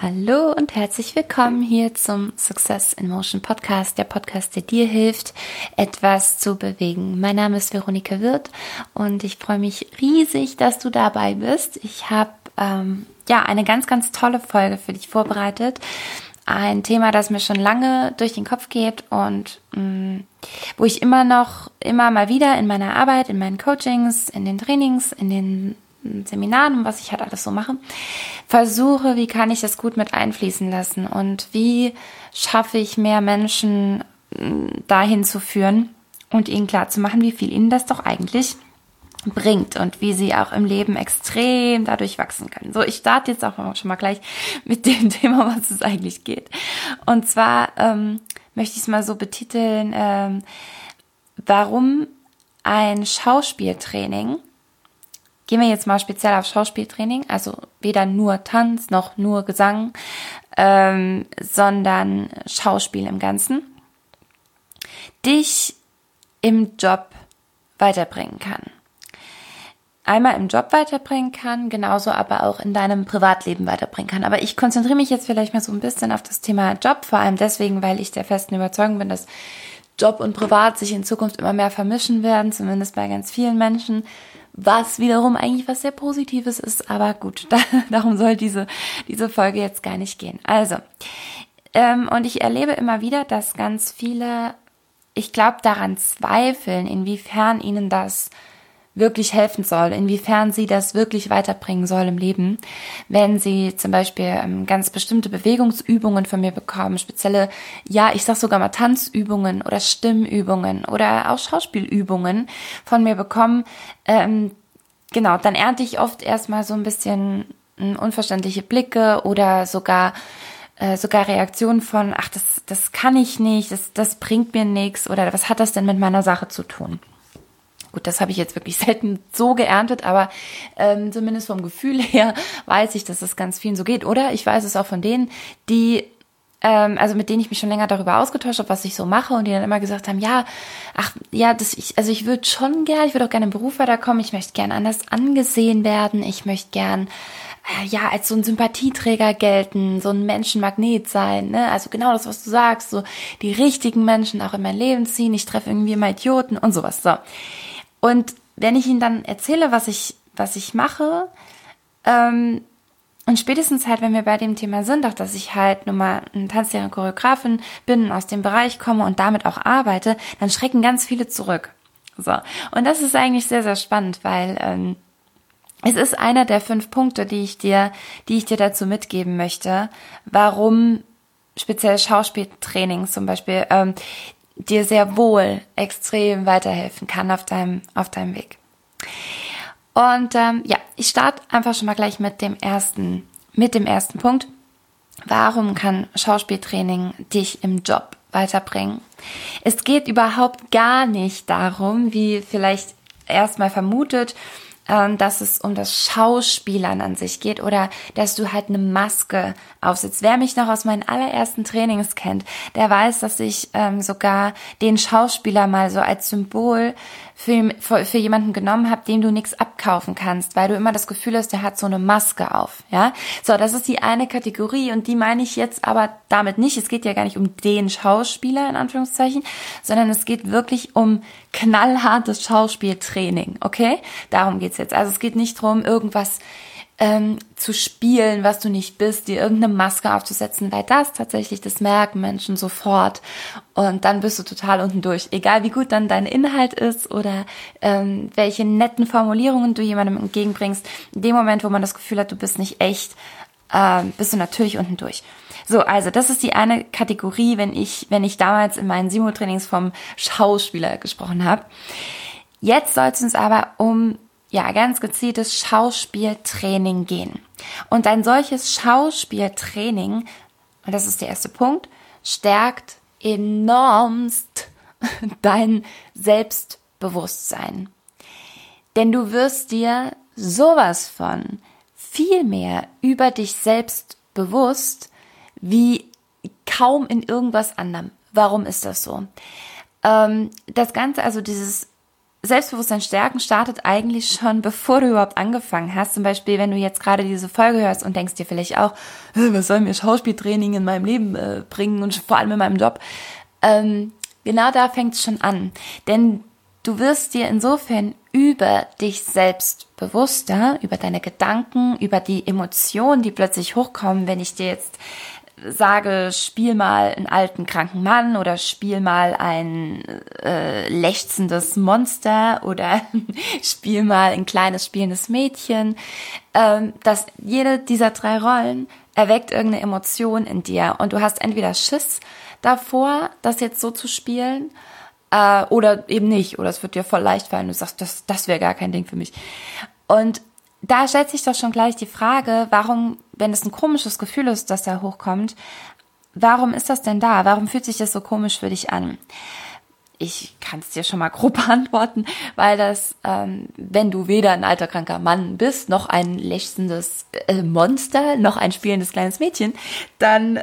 Hallo und herzlich willkommen hier zum Success in Motion Podcast, der Podcast, der dir hilft, etwas zu bewegen. Mein Name ist Veronika Wirth und ich freue mich riesig, dass du dabei bist. Ich habe eine ganz, ganz tolle Folge für dich vorbereitet. Ein Thema, das mir schon lange durch den Kopf geht und wo ich immer mal wieder in meiner Arbeit, in meinen Coachings, in den Trainings, in den Seminaren und was ich halt alles so mache, versuche, wie kann ich das gut mit einfließen lassen und wie schaffe ich mehr Menschen dahin zu führen und ihnen klarzumachen, wie viel ihnen das doch eigentlich bringt und wie sie auch im Leben extrem dadurch wachsen können. So, ich starte jetzt auch schon mal gleich mit dem Thema, was es eigentlich geht. Und zwar möchte ich es mal so betiteln, warum ein Schauspieltraining, gehen wir jetzt mal speziell auf Schauspieltraining, also weder nur Tanz noch nur Gesang, sondern Schauspiel im Ganzen, dich im Job weiterbringen kann. Einmal im Job weiterbringen kann, genauso aber auch in deinem Privatleben weiterbringen kann. Aber ich konzentriere mich jetzt vielleicht mal so ein bisschen auf das Thema Job, vor allem deswegen, weil ich der festen Überzeugung bin, dass Job und Privat sich in Zukunft immer mehr vermischen werden, zumindest bei ganz vielen Menschen, was wiederum eigentlich was sehr Positives ist, aber gut, darum soll diese Folge jetzt gar nicht gehen. Also, und ich erlebe immer wieder, dass ganz viele, ich glaube, daran zweifeln, inwiefern ihnen das wirklich helfen soll, inwiefern sie das wirklich weiterbringen soll im Leben, wenn sie zum Beispiel ganz bestimmte Bewegungsübungen von mir bekommen, spezielle, ich sag sogar mal Tanzübungen oder Stimmübungen oder auch Schauspielübungen von mir bekommen, dann ernte ich oft erstmal so ein bisschen unverständliche Blicke oder sogar Reaktionen von, das kann ich nicht, das bringt mir nichts oder was hat das denn mit meiner Sache zu tun? Gut, das habe ich jetzt wirklich selten so geerntet, aber zumindest vom Gefühl her weiß ich, dass es ganz vielen so geht. Oder ich weiß es auch von denen, die, mit denen ich mich schon länger darüber ausgetauscht habe, was ich so mache und die dann immer gesagt haben, ich würde schon gerne, ich würde auch gerne im Beruf weiterkommen, ich möchte gerne anders angesehen werden, ich möchte gern als so ein Sympathieträger gelten, so ein Menschenmagnet sein, ne? Also genau das, was du sagst, so die richtigen Menschen auch in mein Leben ziehen, ich treffe irgendwie immer Idioten und sowas, so. Und wenn ich ihnen dann erzähle, was ich mache, und spätestens halt, wenn wir bei dem Thema sind, auch dass ich halt nun mal eine Tanzlehrerin, Choreografin bin, aus dem Bereich komme und damit auch arbeite, dann schrecken ganz viele zurück. So. Und das ist eigentlich sehr, sehr spannend, weil es ist einer der 5 Punkte, die ich dir dazu mitgeben möchte, warum speziell Schauspieltraining zum Beispiel dir sehr wohl extrem weiterhelfen kann auf deinem Weg. Und ich starte einfach schon mal gleich mit dem ersten Punkt. Warum kann Schauspieltraining dich im Job weiterbringen? Es geht überhaupt gar nicht darum, wie vielleicht erstmal vermutet, dass es um das Schauspielern an sich geht oder dass du halt eine Maske aufsetzt. Wer mich noch aus meinen allerersten Trainings kennt, der weiß, dass ich sogar den Schauspieler mal so als Symbol für jemanden genommen habe, dem du nichts abkaufen kannst, weil du immer das Gefühl hast, der hat so eine Maske auf. Ja, so, das ist die eine Kategorie und die meine ich jetzt aber damit nicht. Es geht ja gar nicht um den Schauspieler in Anführungszeichen, sondern es geht wirklich um knallhartes Schauspieltraining, okay? Darum geht's jetzt. Also es geht nicht darum, irgendwas zu spielen, was du nicht bist, dir irgendeine Maske aufzusetzen, weil das merken Menschen sofort und dann bist du total unten durch. Egal wie gut dann dein Inhalt ist oder welche netten Formulierungen du jemandem entgegenbringst, in dem Moment, wo man das Gefühl hat, du bist nicht echt, bist du natürlich unten durch. So, also das ist die eine Kategorie, wenn ich damals in meinen Simo-Trainings vom Schauspieler gesprochen habe. Jetzt soll es uns aber um ganz gezieltes Schauspieltraining gehen. Und ein solches Schauspieltraining, und das ist der erste Punkt, stärkt enormst dein Selbstbewusstsein. Denn du wirst dir sowas von viel mehr über dich selbst bewusst, wie kaum in irgendwas anderem. Warum ist das so? Das Ganze, also dieses Selbstbewusstsein stärken startet eigentlich schon, bevor du überhaupt angefangen hast. Zum Beispiel, wenn du jetzt gerade diese Folge hörst und denkst dir vielleicht auch, was soll mir Schauspieltraining in meinem Leben bringen und vor allem in meinem Job. Genau da fängt es schon an. Denn du wirst dir insofern über dich selbst bewusster, über deine Gedanken, über die Emotionen, die plötzlich hochkommen, wenn ich dir jetzt sage, spiel mal einen alten, kranken Mann oder spiel mal ein lechzendes Monster oder spiel mal ein kleines, spielendes Mädchen. Dass jede dieser 3 Rollen erweckt irgendeine Emotion in dir und du hast entweder Schiss davor, das jetzt so zu spielen, oder eben nicht, oder es wird dir voll leicht fallen, du sagst, das wäre gar kein Ding für mich. Und da stellt sich doch schon gleich die Frage, warum, wenn es ein komisches Gefühl ist, das da hochkommt, warum ist das denn da? Warum fühlt sich das so komisch für dich an? Ich kann es dir schon mal grob beantworten, weil das, wenn du weder ein alter, kranker Mann bist, noch ein lechzendes Monster, noch ein spielendes kleines Mädchen, dann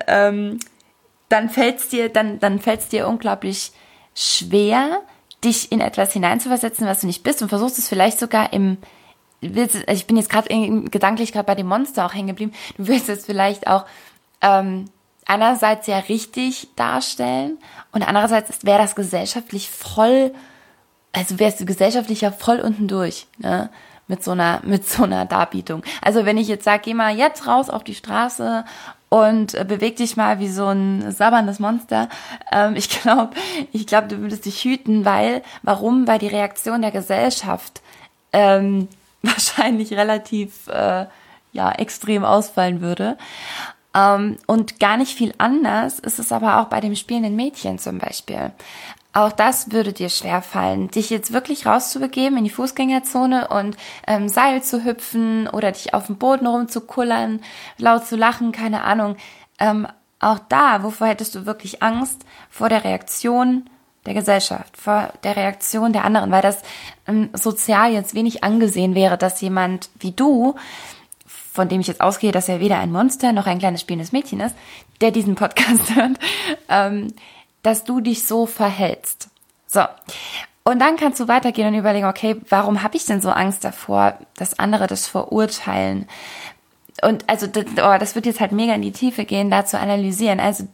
fällt's dir unglaublich schwer, dich in etwas hineinzuversetzen, was du nicht bist und versuchst es vielleicht sogar ich bin jetzt gerade gedanklich bei dem Monster auch hängen geblieben, du willst es vielleicht auch einerseits ja richtig darstellen und andererseits wäre das gesellschaftlich wärst du gesellschaftlich ja voll unten durch, ne? Mit so einer Darbietung. Also wenn ich jetzt sage, geh mal jetzt raus auf die Straße und beweg dich mal wie so ein sabberndes Monster. Ich glaube, du würdest dich hüten, warum? Weil die Reaktion der Gesellschaft wahrscheinlich relativ extrem ausfallen würde. Und gar nicht viel anders ist es aber auch bei dem spielenden Mädchen zum Beispiel. Auch das würde dir schwerfallen, dich jetzt wirklich rauszubegeben in die Fußgängerzone und Seil zu hüpfen oder dich auf dem Boden rumzukullern, laut zu lachen, keine Ahnung. Auch da, wovor hättest du wirklich Angst? Vor der Reaktion der Gesellschaft, vor der Reaktion der anderen, weil das sozial jetzt wenig angesehen wäre, dass jemand wie du, von dem ich jetzt ausgehe, dass er weder ein Monster noch ein kleines spielendes Mädchen ist, der diesen Podcast hört, dass du dich so verhältst. So. Und dann kannst du weitergehen und überlegen, okay, warum habe ich denn so Angst davor, dass andere das verurteilen? Und also, das wird jetzt halt mega in die Tiefe gehen, da zu analysieren. Also,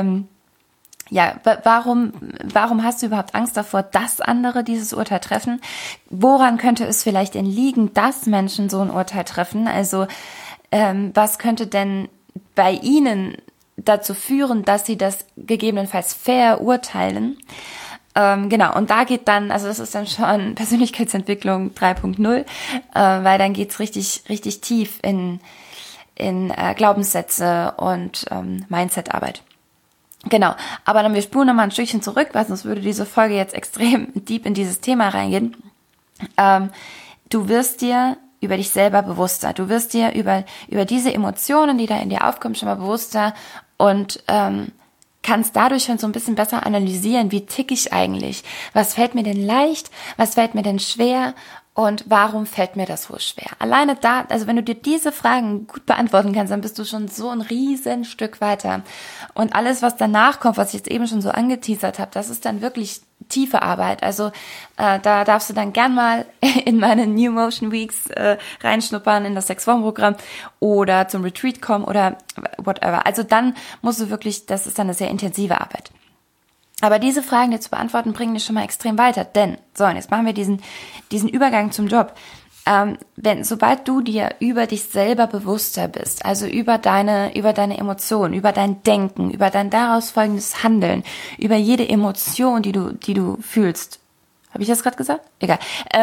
warum hast du überhaupt Angst davor, dass andere dieses Urteil treffen? Woran könnte es vielleicht denn liegen, dass Menschen so ein Urteil treffen? Also, was könnte denn bei ihnen dazu führen, dass sie das gegebenenfalls verurteilen? Genau, und da geht dann, also das ist dann schon Persönlichkeitsentwicklung 3.0, weil dann geht's richtig, richtig tief in Glaubenssätze und Mindset-Arbeit. Genau, aber dann wir spulen nochmal ein Stückchen zurück, weil sonst würde diese Folge jetzt extrem deep in dieses Thema reingehen. Du wirst dir über dich selber bewusster. Du wirst dir über diese Emotionen, die da in dir aufkommen, schon mal bewusster und kannst dadurch schon so ein bisschen besser analysieren, wie tick ich eigentlich? Was fällt mir denn leicht? Was fällt mir denn schwer? Und warum fällt mir das wohl schwer? Alleine da, also wenn du dir diese Fragen gut beantworten kannst, dann bist du schon so ein riesen Stück weiter. Und alles, was danach kommt, was ich jetzt eben schon so angeteasert habe, das ist dann wirklich tiefe Arbeit. Also da darfst du dann gern mal in meine New Motion Weeks reinschnuppern, in das 6-Wochen-Programm oder zum Retreat kommen oder whatever. Also dann musst du wirklich, das ist dann eine sehr intensive Arbeit. Aber diese Fragen, die zu beantworten, bringen dich schon mal extrem weiter. Denn, so, und jetzt machen wir diesen Übergang zum Job. Sobald du dir über dich selber bewusster bist, also über deine Emotionen, über dein Denken, über dein daraus folgendes Handeln, über jede Emotion, die du fühlst. Habe ich das gerade gesagt? Egal.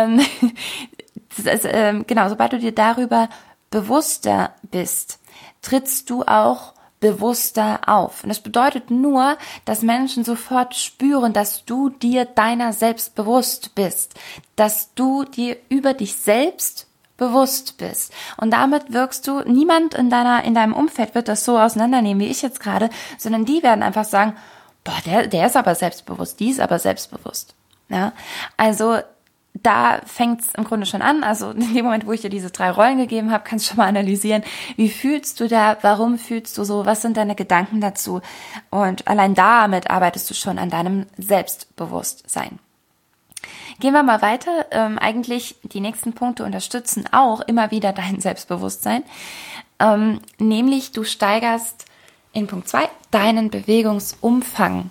Genau, sobald du dir darüber bewusster bist, trittst du auch bewusster auf. Und das bedeutet nur, dass Menschen sofort spüren, dass du dir deiner selbst bewusst bist, dass du dir über dich selbst bewusst bist. Und damit wirkst du, niemand in deinem Umfeld wird das so auseinandernehmen, wie ich jetzt gerade, sondern die werden einfach sagen, boah, der ist aber selbstbewusst, die ist aber selbstbewusst. Ja, also da fängt es im Grunde schon an. Also in dem Moment, wo ich dir diese 3 Rollen gegeben habe, kannst du schon mal analysieren, wie fühlst du da, warum fühlst du so, was sind deine Gedanken dazu? Und allein damit arbeitest du schon an deinem Selbstbewusstsein. Gehen wir mal weiter. Eigentlich die nächsten Punkte unterstützen auch immer wieder dein Selbstbewusstsein. Nämlich du steigerst in Punkt 2 deinen Bewegungsumfang.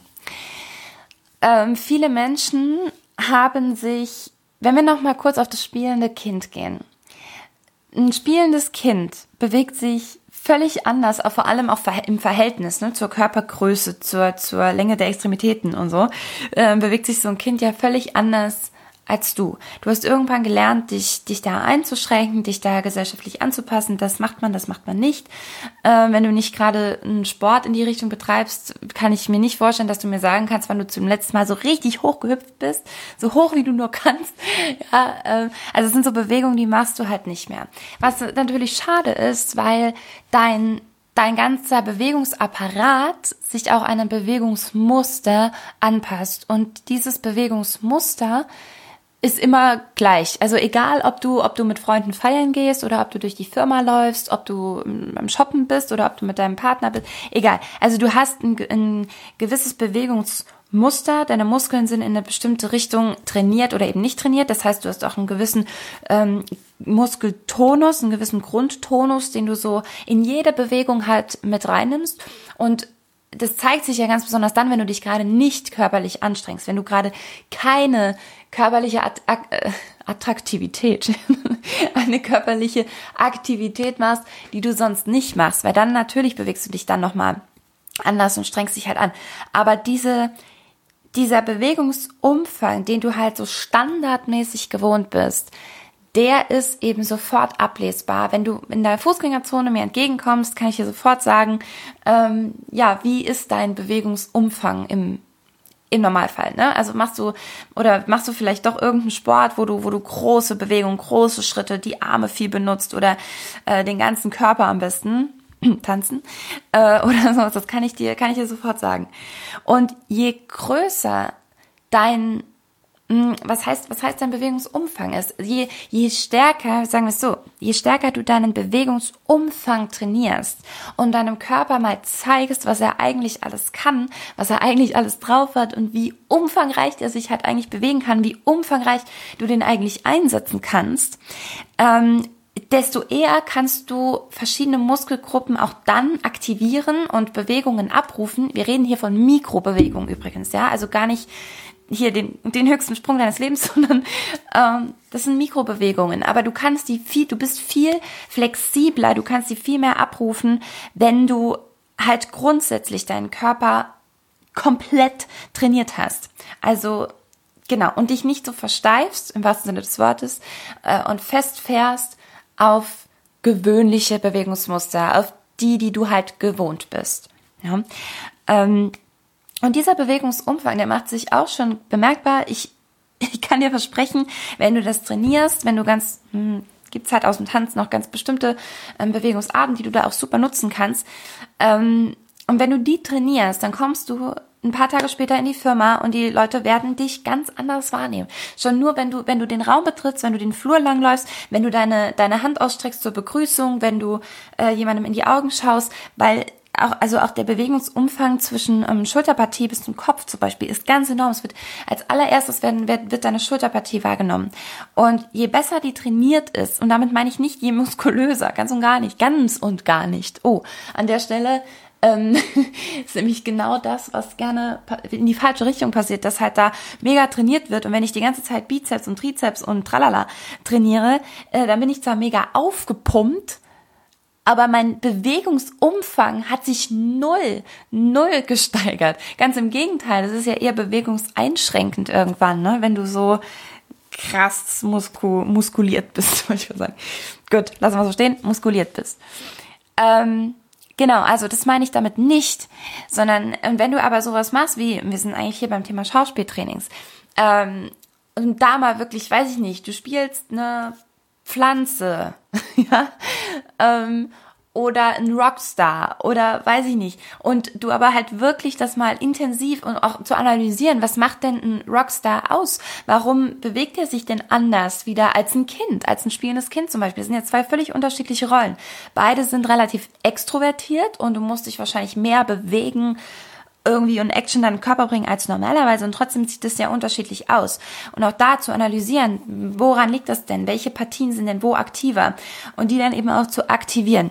Viele Menschen haben sich, wenn wir noch mal kurz auf das spielende Kind gehen. Ein spielendes Kind bewegt sich völlig anders, vor allem auch im Verhältnis, ne, zur Körpergröße, zur Länge der Extremitäten und so, bewegt sich so ein Kind ja völlig anders als du. Du hast irgendwann gelernt, dich da einzuschränken, dich da gesellschaftlich anzupassen. Das macht man nicht. Wenn du nicht gerade einen Sport in die Richtung betreibst, kann ich mir nicht vorstellen, dass du mir sagen kannst, wann du zum letzten Mal so richtig hoch gehüpft bist. So hoch, wie du nur kannst. Ja, also es sind so Bewegungen, die machst du halt nicht mehr. Was natürlich schade ist, weil dein ganzer Bewegungsapparat sich auch einem Bewegungsmuster anpasst. Und dieses Bewegungsmuster ist immer gleich. Also egal, ob du mit Freunden feiern gehst oder ob du durch die Firma läufst, ob du beim Shoppen bist oder ob du mit deinem Partner bist. Egal. Also du hast ein gewisses Bewegungsmuster. Deine Muskeln sind in eine bestimmte Richtung trainiert oder eben nicht trainiert. Das heißt, du hast auch einen gewissen Muskeltonus, einen gewissen Grundtonus, den du so in jede Bewegung halt mit reinnimmst. Und das zeigt sich ja ganz besonders dann, wenn du dich gerade nicht körperlich anstrengst, wenn du gerade keine körperliche Attraktivität, eine körperliche Aktivität machst, die du sonst nicht machst, weil dann natürlich bewegst du dich dann nochmal anders und strengst dich halt an. Aber dieser Bewegungsumfang, den du halt so standardmäßig gewohnt bist, der ist eben sofort ablesbar. Wenn du in der Fußgängerzone mir entgegenkommst, kann ich dir sofort sagen, wie ist dein Bewegungsumfang im Normalfall, ne? Also machst du vielleicht doch irgendeinen Sport, wo du große Bewegungen, große Schritte, die Arme viel benutzt oder den ganzen Körper am besten tanzen oder sowas. Das kann ich dir sofort sagen. Und je größer was heißt dein Bewegungsumfang ist? Je stärker, sagen wir es so, je stärker du deinen Bewegungsumfang trainierst und deinem Körper mal zeigst, was er eigentlich alles kann, was er eigentlich alles drauf hat und wie umfangreich er sich halt eigentlich bewegen kann, wie umfangreich du den eigentlich einsetzen kannst, desto eher kannst du verschiedene Muskelgruppen auch dann aktivieren und Bewegungen abrufen. Wir reden hier von Mikrobewegungen übrigens, ja, also gar nicht hier den höchsten Sprung deines Lebens, sondern das sind Mikrobewegungen. Aber du bist viel flexibler, du kannst sie viel mehr abrufen, wenn du halt grundsätzlich deinen Körper komplett trainiert hast. Also genau, und dich nicht so versteifst, im wahrsten Sinne des Wortes, und festfährst auf gewöhnliche Bewegungsmuster, auf die du halt gewohnt bist. Ja. Und dieser Bewegungsumfang, der macht sich auch schon bemerkbar. Ich kann dir versprechen, wenn du das trainierst, gibt's halt aus dem Tanz noch ganz bestimmte Bewegungsarten, die du da auch super nutzen kannst. Und wenn du die trainierst, dann kommst du ein paar Tage später in die Firma und die Leute werden dich ganz anders wahrnehmen. Schon nur, wenn du den Raum betrittst, wenn du den Flur langläufst, wenn du deine Hand ausstreckst zur Begrüßung, wenn du jemandem in die Augen schaust, weil auch der Bewegungsumfang zwischen Schulterpartie bis zum Kopf zum Beispiel ist ganz enorm. Es wird als allererstes wird deine Schulterpartie wahrgenommen. Und je besser die trainiert ist, und damit meine ich nicht je muskulöser, ganz und gar nicht. Oh, an der Stelle ist nämlich genau das, was gerne in die falsche Richtung passiert, dass halt da mega trainiert wird. Und wenn ich die ganze Zeit Bizeps und Trizeps und tralala trainiere, dann bin ich zwar mega aufgepumpt, aber mein Bewegungsumfang hat sich null gesteigert. Ganz im Gegenteil, das ist ja eher bewegungseinschränkend irgendwann, ne? Wenn du so krass muskuliert bist, wollte ich mal sagen. Gut, lassen wir so stehen, muskuliert bist. Genau, also das meine ich damit nicht, sondern wenn du aber sowas machst, wie, wir sind eigentlich hier beim Thema Schauspieltrainings, und da mal wirklich, weiß ich nicht, du spielst eine Pflanze, ja, oder ein Rockstar oder weiß ich nicht. Und du aber halt wirklich das mal intensiv und auch zu analysieren, was macht denn ein Rockstar aus? Warum bewegt er sich denn anders wieder als ein Kind, als ein spielendes Kind zum Beispiel? Das sind ja zwei völlig unterschiedliche Rollen. Beide sind relativ extrovertiert und du musst dich wahrscheinlich mehr bewegen, irgendwie in Action deinen Körper bringen als normalerweise und trotzdem sieht das ja unterschiedlich aus. Und auch da zu analysieren, woran liegt das denn? Welche Partien sind denn wo aktiver? Und die dann eben auch zu aktivieren.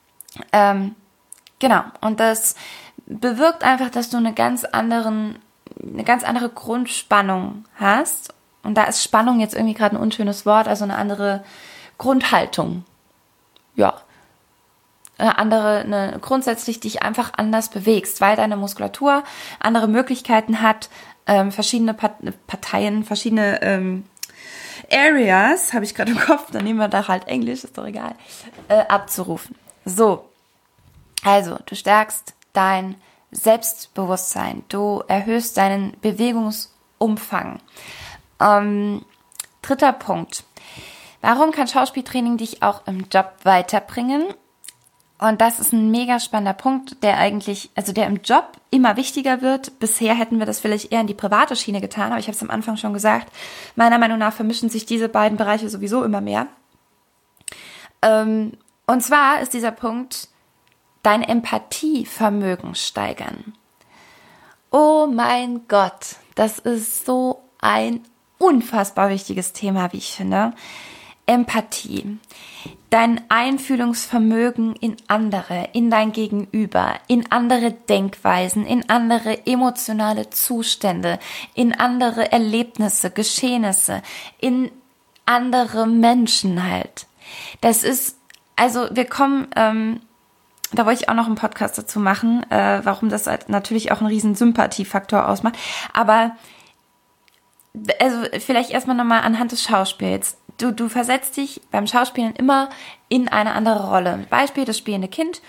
Genau. Und das bewirkt einfach, dass du eine ganz andere Grundspannung hast. Und da ist Spannung jetzt irgendwie gerade ein unschönes Wort, also eine andere Grundhaltung. Ja. Grundsätzlich dich einfach anders bewegst, weil deine Muskulatur andere Möglichkeiten hat, verschiedene Parteien, verschiedene Areas, habe ich gerade im Kopf, dann nehmen wir da halt Englisch, ist doch egal, abzurufen. So, also du stärkst dein Selbstbewusstsein, du erhöhst deinen Bewegungsumfang. 3. Punkt. Warum kann Schauspieltraining dich auch im Job weiterbringen? Und das ist ein mega spannender Punkt, der im Job immer wichtiger wird. Bisher hätten wir das vielleicht eher in die private Schiene getan, aber ich habe es am Anfang schon gesagt, meiner Meinung nach vermischen sich diese beiden Bereiche sowieso immer mehr. Und zwar ist dieser Punkt, dein Empathievermögen steigern. Oh mein Gott, das ist so ein unfassbar wichtiges Thema, wie ich finde. Empathie. Dein Einfühlungsvermögen in andere, in dein Gegenüber, in andere Denkweisen, in andere emotionale Zustände, in andere Erlebnisse, Geschehnisse, in andere Menschen halt. Das ist, also wir kommen, da wollte ich auch noch einen Podcast dazu machen, warum das halt natürlich auch einen riesen Sympathiefaktor ausmacht, aber also vielleicht erstmal nochmal anhand des Schauspiels. Du versetzt dich beim Schauspielen immer in eine andere Rolle. Beispiel, das spielende Kind.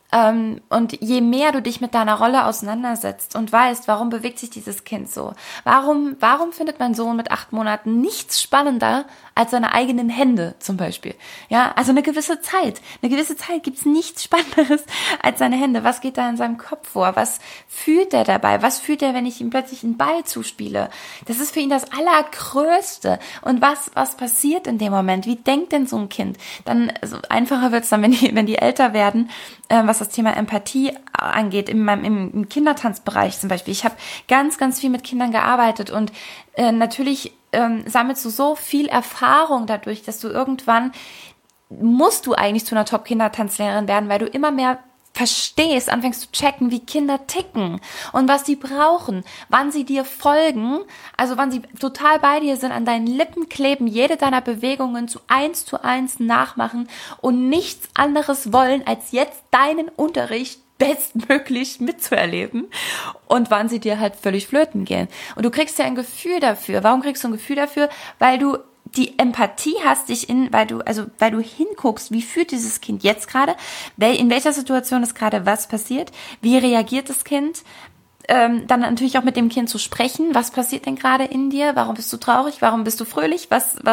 Und je mehr du dich mit deiner Rolle auseinandersetzt und weißt, warum bewegt sich dieses Kind so? Warum findet mein Sohn mit 8 Monaten nichts spannender als seine eigenen Hände zum Beispiel? Ja, also eine gewisse Zeit gibt's nichts Spannenderes als seine Hände. Was geht da in seinem Kopf vor? Was fühlt er dabei? Was fühlt er, wenn ich ihm plötzlich einen Ball zuspiele? Das ist für ihn das Allergrößte. Und was passiert in dem Moment? Wie denkt denn so ein Kind? Dann, also einfacher wird's dann, wenn die älter werden, was das Thema Empathie angeht, im Kindertanzbereich zum Beispiel. Ich habe ganz, ganz viel mit Kindern gearbeitet und natürlich sammelst du so viel Erfahrung dadurch, dass du irgendwann musst du eigentlich zu einer Top-Kindertanzlehrerin werden, weil du immer mehr verstehst, anfängst zu checken, wie Kinder ticken und was sie brauchen, wann sie dir folgen, also wann sie total bei dir sind, an deinen Lippen kleben, jede deiner Bewegungen zu eins nachmachen und nichts anderes wollen, als jetzt deinen Unterricht bestmöglich mitzuerleben und wann sie dir halt völlig flöten gehen. Und du kriegst ja ein Gefühl dafür. Warum kriegst du ein Gefühl dafür? Weil du die Empathie hast weil du hinguckst, wie fühlt dieses Kind jetzt gerade, in welcher Situation ist gerade was passiert, wie reagiert das Kind, dann natürlich auch mit dem Kind zu sprechen, was passiert denn gerade in dir, warum bist du traurig, warum bist du fröhlich,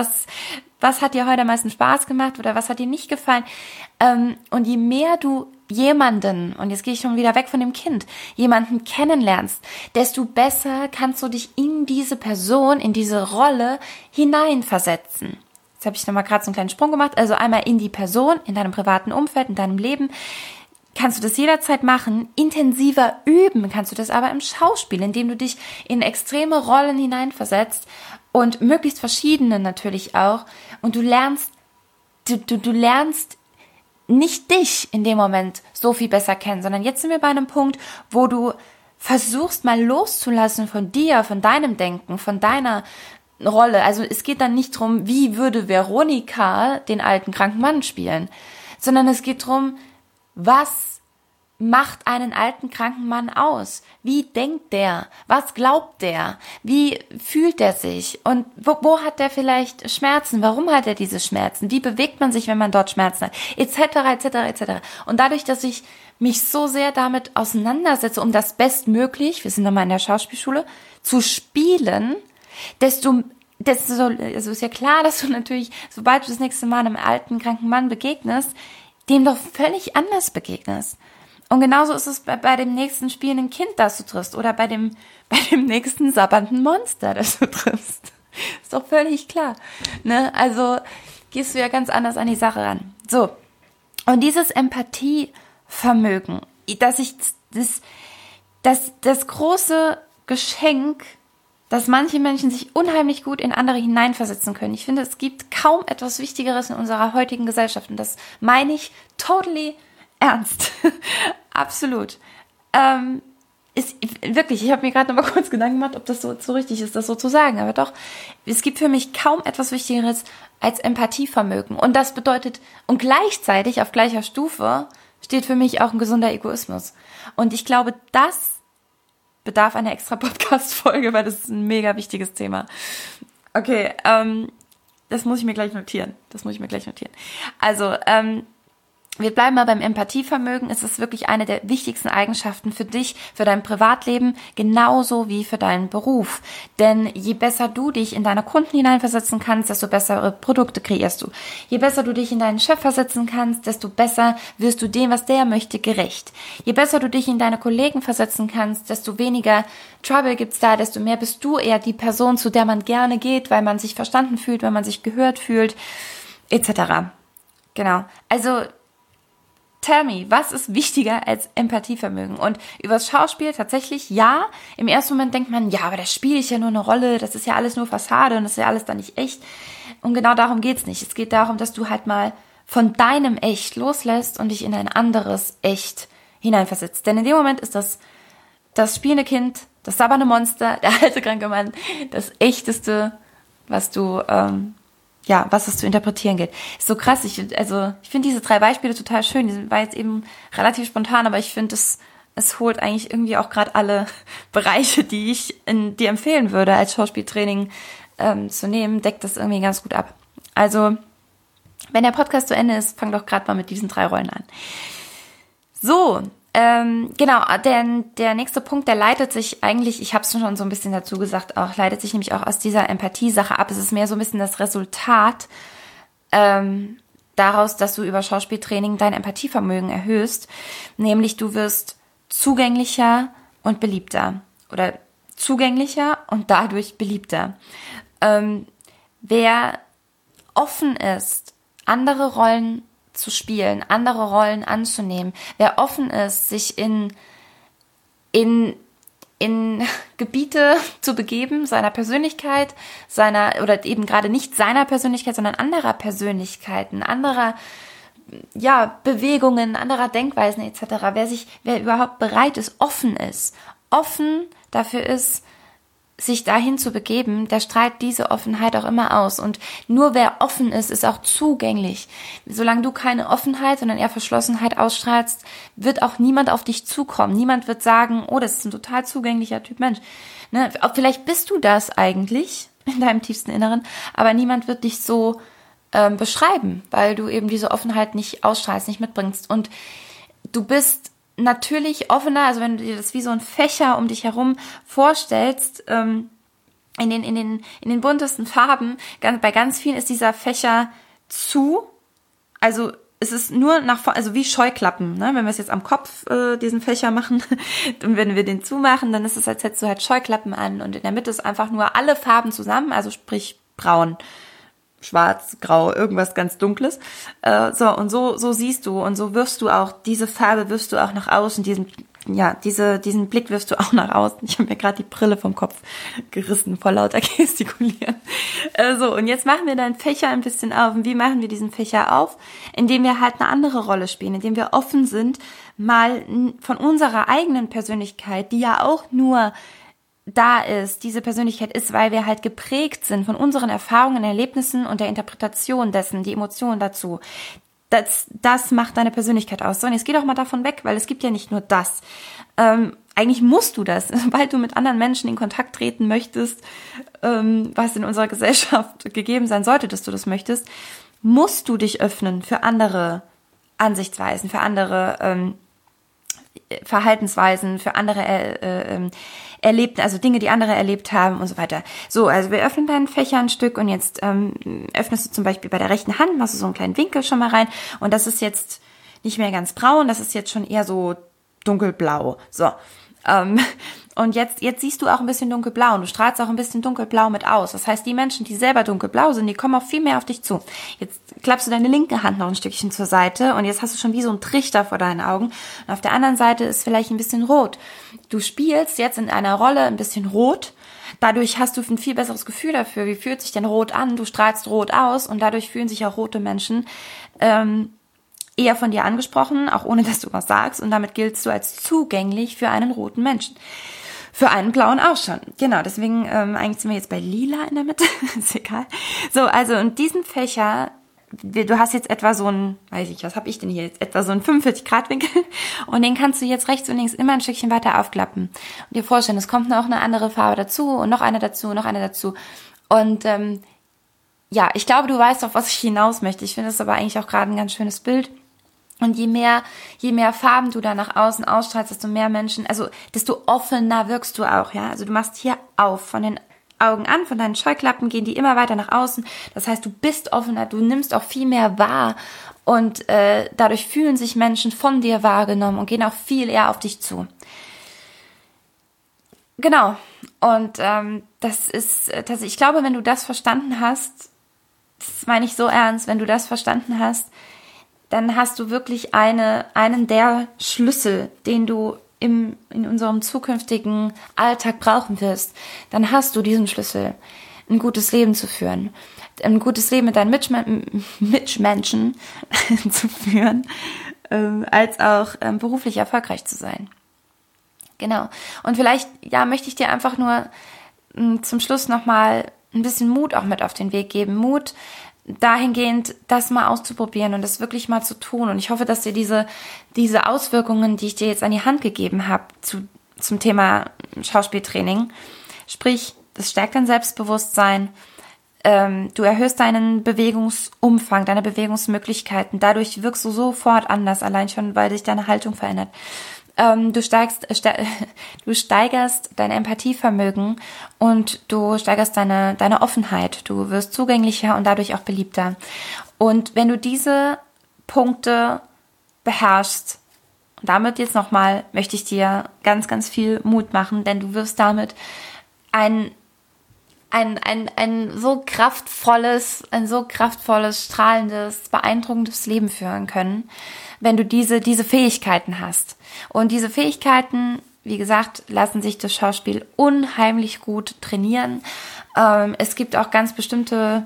was hat dir heute am meisten Spaß gemacht oder was hat dir nicht gefallen, und je mehr du jemanden, und jetzt gehe ich schon wieder weg von dem Kind, jemanden kennenlernst, desto besser kannst du dich in diese Person, in diese Rolle hineinversetzen. Jetzt habe ich nochmal gerade so einen kleinen Sprung gemacht, also einmal in die Person, in deinem privaten Umfeld, in deinem Leben, kannst du das jederzeit machen. Intensiver üben kannst du das aber im Schauspiel, indem du dich in extreme Rollen hineinversetzt und möglichst verschiedene natürlich auch, und du lernst nicht dich in dem Moment so viel besser kennen, sondern jetzt sind wir bei einem Punkt, wo du versuchst mal loszulassen von dir, von deinem Denken, von deiner Rolle. Also es geht dann nicht darum, wie würde Veronika den alten kranken Mann spielen, sondern es geht darum, was macht einen alten kranken Mann aus? Wie denkt der? Was glaubt der? Wie fühlt er sich? Und wo hat der vielleicht Schmerzen? Warum hat er diese Schmerzen? Wie bewegt man sich, wenn man dort Schmerzen hat? Etc., etc., etc. Und dadurch, dass ich mich so sehr damit auseinandersetze, um das bestmöglich, wir sind nochmal in der Schauspielschule, zu spielen, also ist ja klar, dass du natürlich, sobald du das nächste Mal einem alten kranken Mann begegnest, dem doch völlig anders begegnest. Und genauso ist es bei dem nächsten spielenden Kind, das du triffst, oder bei dem nächsten sabbernden Monster, das du triffst. Ist doch völlig klar. Ne? Also gehst du ja ganz anders an die Sache ran. So. Und dieses Empathievermögen, das große Geschenk, dass manche Menschen sich unheimlich gut in andere hineinversetzen können. Ich finde, es gibt kaum etwas Wichtigeres in unserer heutigen Gesellschaft. Und das meine ich totally ernst. Absolut. Ist wirklich, ich habe mir gerade noch mal kurz Gedanken gemacht, ob das so richtig ist, das so zu sagen. Aber doch, es gibt für mich kaum etwas Wichtigeres als Empathievermögen. Und das bedeutet, und gleichzeitig auf gleicher Stufe steht für mich auch ein gesunder Egoismus. Und ich glaube, das bedarf einer extra Podcast-Folge, weil das ist ein mega wichtiges Thema. Okay, das muss ich mir gleich notieren. Also, wir bleiben mal beim Empathievermögen. Es ist wirklich eine der wichtigsten Eigenschaften für dich, für dein Privatleben, genauso wie für deinen Beruf. Denn je besser du dich in deine Kunden hineinversetzen kannst, desto bessere Produkte kreierst du. Je besser du dich in deinen Chef versetzen kannst, desto besser wirst du dem, was der möchte, gerecht. Je besser du dich in deine Kollegen versetzen kannst, desto weniger Trouble gibt's da, desto mehr bist du eher die Person, zu der man gerne geht, weil man sich verstanden fühlt, weil man sich gehört fühlt, etc. Genau. Also, tell me, was ist wichtiger als Empathievermögen? Und übers Schauspiel tatsächlich, ja, im ersten Moment denkt man, ja, aber das Spiel ist ja nur eine Rolle, das ist ja alles nur Fassade und das ist ja alles dann nicht echt. Und genau darum geht's nicht. Es geht darum, dass du halt mal von deinem Echt loslässt und dich in ein anderes Echt hineinversetzt. Denn in dem Moment ist das spielende Kind, das sabbernde Monster, der alte kranke Mann, das Echteste, was was es zu interpretieren geht. Ist so krass. Ich finde diese 3 Beispiele total schön. Die war jetzt eben relativ spontan, aber ich finde, es holt eigentlich irgendwie auch gerade alle Bereiche, die ich dir empfehlen würde, als Schauspieltraining zu nehmen, deckt das irgendwie ganz gut ab. Also, wenn der Podcast zu Ende ist, fang doch gerade mal mit diesen 3 Rollen an. So, genau, denn der nächste Punkt, der leitet sich eigentlich, ich habe es schon so ein bisschen dazu gesagt, leitet sich nämlich auch aus dieser Empathie-Sache ab. Es ist mehr so ein bisschen das Resultat daraus, dass du über Schauspieltraining dein Empathievermögen erhöhst. Nämlich du wirst zugänglicher und beliebter. Oder zugänglicher und dadurch beliebter. Wer offen ist, andere Rollen zu spielen, andere Rollen anzunehmen, wer offen ist, sich in Gebiete zu begeben, seiner Persönlichkeit, oder eben gerade nicht seiner Persönlichkeit, sondern anderer Persönlichkeiten, anderer Bewegungen, anderer Denkweisen etc., wer überhaupt bereit ist, offen dafür ist, sich dahin zu begeben, der strahlt diese Offenheit auch immer aus. Und nur wer offen ist, ist auch zugänglich. Solange du keine Offenheit, sondern eher Verschlossenheit ausstrahlst, wird auch niemand auf dich zukommen. Niemand wird sagen, oh, das ist ein total zugänglicher Typ Mensch. Ne? Vielleicht bist du das eigentlich in deinem tiefsten Inneren, aber niemand wird dich so beschreiben, weil du eben diese Offenheit nicht ausstrahlst, nicht mitbringst. Und du bist natürlich offener, also wenn du dir das wie so ein Fächer um dich herum vorstellst, in den buntesten Farben, bei ganz vielen ist dieser Fächer zu, also es ist nur nach vorne, also wie Scheuklappen, ne? Wenn wir es jetzt am Kopf diesen Fächer machen und wenn wir den zumachen, dann ist es, als hättest du halt Scheuklappen an und in der Mitte ist einfach nur alle Farben zusammen, also sprich braun, schwarz, grau, irgendwas ganz Dunkles. So siehst du und so wirfst du auch, diese Farbe wirfst du auch nach außen, diesen Blick wirfst du auch nach außen. Ich habe mir gerade die Brille vom Kopf gerissen vor lauter Gestikulieren. Und jetzt machen wir deinen Fächer ein bisschen auf. Und wie machen wir diesen Fächer auf? Indem wir halt eine andere Rolle spielen, indem wir offen sind, mal von unserer eigenen Persönlichkeit, die ja auch nur da ist, diese Persönlichkeit ist, weil wir halt geprägt sind von unseren Erfahrungen, Erlebnissen und der Interpretation dessen, die Emotionen dazu. Das macht deine Persönlichkeit aus. So, und jetzt geh doch mal davon weg, weil es gibt ja nicht nur das. Eigentlich musst du das, weil du mit anderen Menschen in Kontakt treten möchtest, was in unserer Gesellschaft gegeben sein sollte, dass du das möchtest, musst du dich öffnen für andere Ansichtsweisen, für andere Verhaltensweisen, für andere also Dinge, die andere erlebt haben und so weiter. So, also wir öffnen deinen Fächer ein Stück und jetzt öffnest du zum Beispiel bei der rechten Hand, machst du so einen kleinen Winkel schon mal rein und das ist jetzt nicht mehr ganz braun, das ist jetzt schon eher so dunkelblau. So, Und jetzt siehst du auch ein bisschen dunkelblau und du strahlst auch ein bisschen dunkelblau mit aus. Das heißt, die Menschen, die selber dunkelblau sind, die kommen auch viel mehr auf dich zu. Jetzt klappst du deine linke Hand noch ein Stückchen zur Seite und jetzt hast du schon wie so einen Trichter vor deinen Augen. Und auf der anderen Seite ist vielleicht ein bisschen rot. Du spielst jetzt in einer Rolle ein bisschen rot. Dadurch hast du ein viel besseres Gefühl dafür. Wie fühlt sich denn rot an? Du strahlst rot aus und dadurch fühlen sich auch rote Menschen eher von dir angesprochen, auch ohne dass du was sagst. Und damit giltst du als zugänglich für einen roten Menschen. Für einen blauen auch schon. Genau, deswegen eigentlich sind wir jetzt bei lila in der Mitte. Ist egal. So, also in diesen Fächer, du hast jetzt etwa so ein, weiß ich, was habe ich denn hier jetzt? Etwa so einen 45-Grad-Winkel und den kannst du jetzt rechts und links immer ein Stückchen weiter aufklappen. Und dir vorstellen, es kommt noch eine andere Farbe dazu und noch eine dazu, noch eine dazu. Und ja, ich glaube, du weißt, auf was ich hinaus möchte. Ich finde das aber eigentlich auch gerade ein ganz schönes Bild. Und je mehr Farben du da nach außen ausstrahlst, desto mehr Menschen, also desto offener wirkst du auch, ja. Also du machst hier auf, von den Augen an, von deinen Scheuklappen gehen die immer weiter nach außen. Das heißt, du bist offener, du nimmst auch viel mehr wahr und dadurch fühlen sich Menschen von dir wahrgenommen und gehen auch viel eher auf dich zu. Genau. Und das ist tatsächlich, ich glaube, wenn du das verstanden hast, das meine ich so ernst, wenn du das verstanden hast, dann hast du wirklich einen der Schlüssel, den du in unserem zukünftigen Alltag brauchen wirst. Dann hast du diesen Schlüssel, ein gutes Leben zu führen, ein gutes Leben mit deinen Mitmenschen zu führen, als auch beruflich erfolgreich zu sein. Genau. Und vielleicht, ja, möchte ich dir einfach nur zum Schluss nochmal ein bisschen Mut auch mit auf den Weg geben. Mut, dahingehend, das mal auszuprobieren und das wirklich mal zu tun. Und ich hoffe, dass dir diese Auswirkungen, die ich dir jetzt an die Hand gegeben habe, zum Thema Schauspieltraining, sprich, das stärkt dein Selbstbewusstsein, du erhöhst deinen Bewegungsumfang, deine Bewegungsmöglichkeiten, dadurch wirkst du sofort anders, allein schon, weil sich deine Haltung verändert. Du steigerst dein Empathievermögen und du steigerst deine Offenheit. Du wirst zugänglicher und dadurch auch beliebter. Und wenn du diese Punkte beherrschst, und damit jetzt nochmal möchte ich dir ganz, ganz viel Mut machen, denn du wirst damit ein so kraftvolles, strahlendes, beeindruckendes Leben führen können, wenn du diese Fähigkeiten hast. Und diese Fähigkeiten, wie gesagt, lassen sich das Schauspiel unheimlich gut trainieren. Es gibt auch ganz bestimmte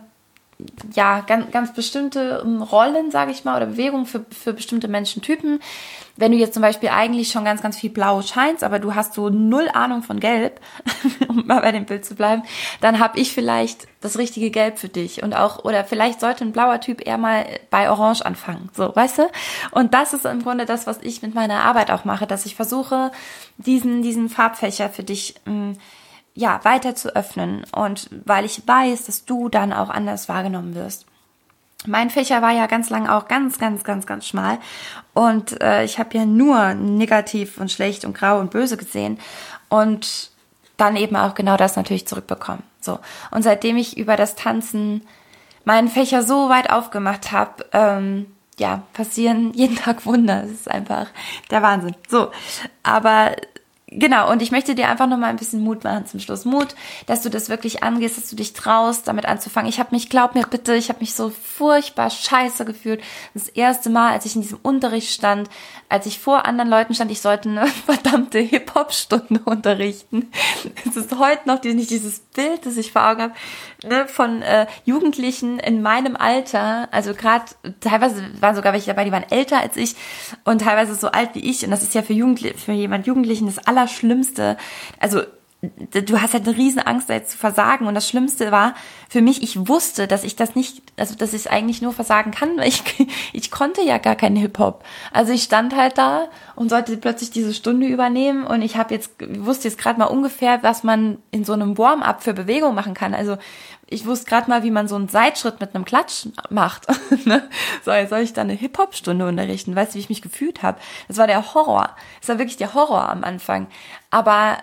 Rollen, sage ich mal, oder Bewegungen für bestimmte Menschentypen. Wenn du jetzt zum Beispiel eigentlich schon ganz, ganz viel blau scheinst, aber du hast so null Ahnung von Gelb, um mal bei dem Bild zu bleiben, dann habe ich vielleicht das richtige Gelb für dich. Und auch, oder vielleicht sollte ein blauer Typ eher mal bei Orange anfangen. So, weißt du? Und das ist im Grunde das, was ich mit meiner Arbeit auch mache, dass ich versuche, diesen Farbfächer für dich weiter zu öffnen, und weil ich weiß, dass du dann auch anders wahrgenommen wirst. Mein Fächer war ja ganz lang auch ganz, ganz, ganz, ganz schmal und ich habe ja nur negativ und schlecht und grau und böse gesehen und dann eben auch genau das natürlich zurückbekommen. So, und seitdem ich über das Tanzen meinen Fächer so weit aufgemacht habe, passieren jeden Tag Wunder. Das ist einfach der Wahnsinn. So, aber genau, und ich möchte dir einfach noch mal ein bisschen Mut machen zum Schluss. Mut, dass du das wirklich angehst, dass du dich traust, damit anzufangen. Glaub mir bitte, ich habe mich so furchtbar scheiße gefühlt. Das erste Mal, als ich in diesem Unterricht stand, als ich vor anderen Leuten stand, ich sollte eine verdammte Hip-Hop-Stunde unterrichten. Es ist heute noch nicht dieses Bild, das ich vor Augen habe, ne, von Jugendlichen in meinem Alter, also gerade teilweise waren sogar welche dabei, die waren älter als ich und teilweise so alt wie ich, und das ist ja für jemand Jugendlichen das Allerschlimmste. Also du hast halt eine riesen Angst, da jetzt zu versagen, und das Schlimmste war für mich, ich wusste, dass ich das nicht, also dass ich eigentlich nur versagen kann, weil ich konnte ja gar keinen Hip-Hop. Also ich stand halt da und sollte plötzlich diese Stunde übernehmen, und ich wusste jetzt gerade mal ungefähr, was man in so einem Warm-up für Bewegung machen kann. Also ich wusste gerade mal, wie man so einen Seitschritt mit einem Klatsch macht. So, jetzt soll ich da eine Hip-Hop-Stunde unterrichten. Weißt du, wie ich mich gefühlt habe? Das war der Horror. Das war wirklich der Horror am Anfang. Aber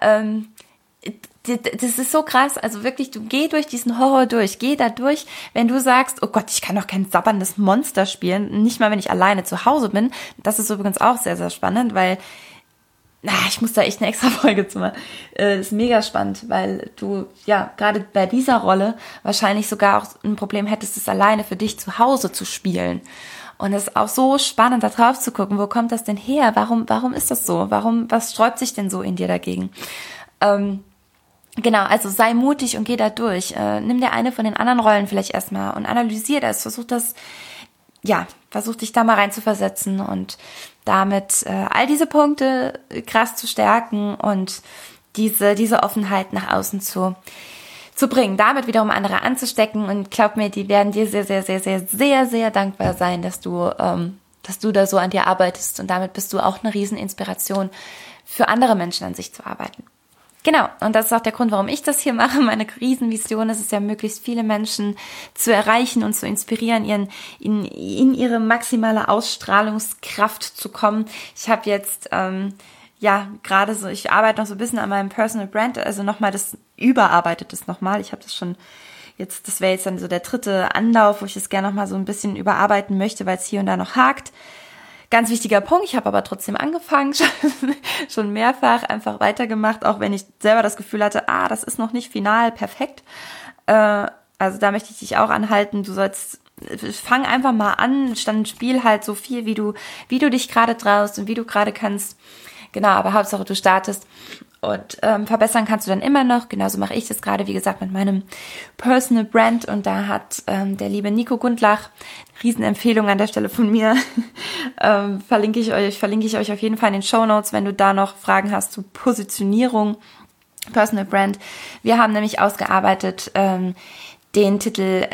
das ist so krass, also wirklich, du geh durch diesen Horror durch, geh da durch, wenn du sagst, oh Gott, ich kann doch kein sabberndes Monster spielen, nicht mal, wenn ich alleine zu Hause bin. Das ist übrigens auch sehr, sehr spannend, weil ich muss da echt eine extra Folge zu machen. Ist mega spannend, weil du ja gerade bei dieser Rolle wahrscheinlich sogar auch ein Problem hättest, es alleine für dich zu Hause zu spielen. Und es ist auch so spannend, da drauf zu gucken, wo kommt das denn her? Warum ist das so? Was sträubt sich denn so in dir dagegen? Genau, also sei mutig und geh da durch. Nimm dir eine von den anderen Rollen vielleicht erstmal und analysier das. Versuch dich da mal rein zu versetzen und damit all diese Punkte krass zu stärken und diese Offenheit nach außen zu bringen, damit wiederum andere anzustecken, und glaub mir, die werden dir sehr, sehr, sehr, sehr, sehr, sehr dankbar sein, dass du da so an dir arbeitest, und damit bist du auch eine Rieseninspiration für andere Menschen, an sich zu arbeiten. Genau, und das ist auch der Grund, warum ich das hier mache. Meine Riesenvision ist es ja, möglichst viele Menschen zu erreichen und zu inspirieren, in ihre maximale Ausstrahlungskraft zu kommen. Ich habe jetzt gerade so, ich arbeite noch so ein bisschen an meinem Personal Brand, also nochmal überarbeitet das nochmal. Ich habe das schon jetzt, das wäre jetzt dann so der 3. Anlauf, wo ich das gerne nochmal so ein bisschen überarbeiten möchte, weil es hier und da noch hakt. Ganz wichtiger Punkt, ich habe aber trotzdem angefangen, schon mehrfach einfach weitergemacht, auch wenn ich selber das Gefühl hatte, das ist noch nicht final perfekt. Also da möchte ich dich auch anhalten, fang einfach mal an, dann spiel halt so viel, wie du dich gerade traust und wie du gerade kannst. Genau, aber Hauptsache du startest, und verbessern kannst du dann immer noch. Genauso mache ich das gerade, wie gesagt, mit meinem Personal Brand, und da hat der liebe Nico Gundlach, Riesenempfehlung an der Stelle von mir, verlinke ich euch auf jeden Fall in den Shownotes, wenn du da noch Fragen hast zu Positionierung, Personal Brand. Wir haben nämlich ausgearbeitet den Titel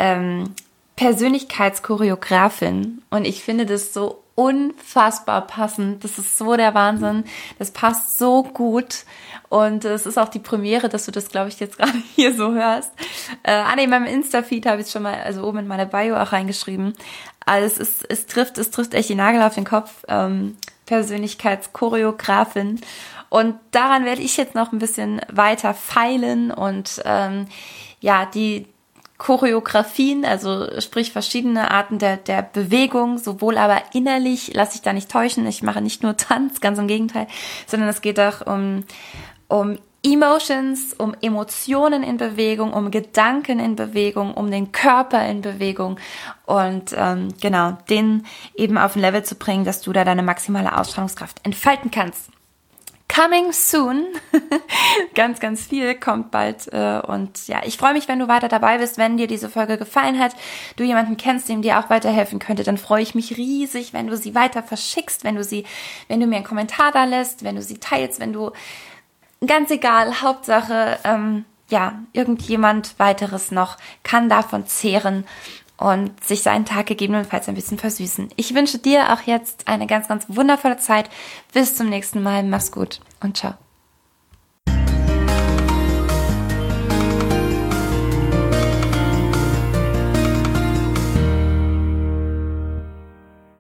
Persönlichkeitschoreografin, und ich finde das so unfassbar passend. Das ist so der Wahnsinn. Das passt so gut. Und es ist auch die Premiere, dass du das, glaube ich, jetzt gerade hier so hörst. In meinem Insta-Feed habe ich es schon mal, also oben in meine Bio auch reingeschrieben. Also es trifft echt die Nagel auf den Kopf. Persönlichkeitschoreografin. Und daran werde ich jetzt noch ein bisschen weiter feilen und die Choreografien, also sprich verschiedene Arten der Bewegung, sowohl aber innerlich, lass dich da nicht täuschen, ich mache nicht nur Tanz, ganz im Gegenteil, sondern es geht auch um Emotions, um Emotionen in Bewegung, um Gedanken in Bewegung, um den Körper in Bewegung, und den eben auf ein Level zu bringen, dass du da deine maximale Ausstrahlungskraft entfalten kannst. Coming soon. Ganz, ganz viel kommt bald. Und ja, ich freue mich, wenn du weiter dabei bist. Wenn dir diese Folge gefallen hat, du jemanden kennst, dem dir auch weiterhelfen könnte, dann freue ich mich riesig, wenn du sie weiter verschickst, wenn du mir einen Kommentar da lässt, wenn du sie teilst, ganz egal, Hauptsache, irgendjemand weiteres noch kann davon zehren und sich seinen Tag gegebenenfalls ein bisschen versüßen. Ich wünsche dir auch jetzt eine ganz, ganz wundervolle Zeit. Bis zum nächsten Mal. Mach's gut und ciao.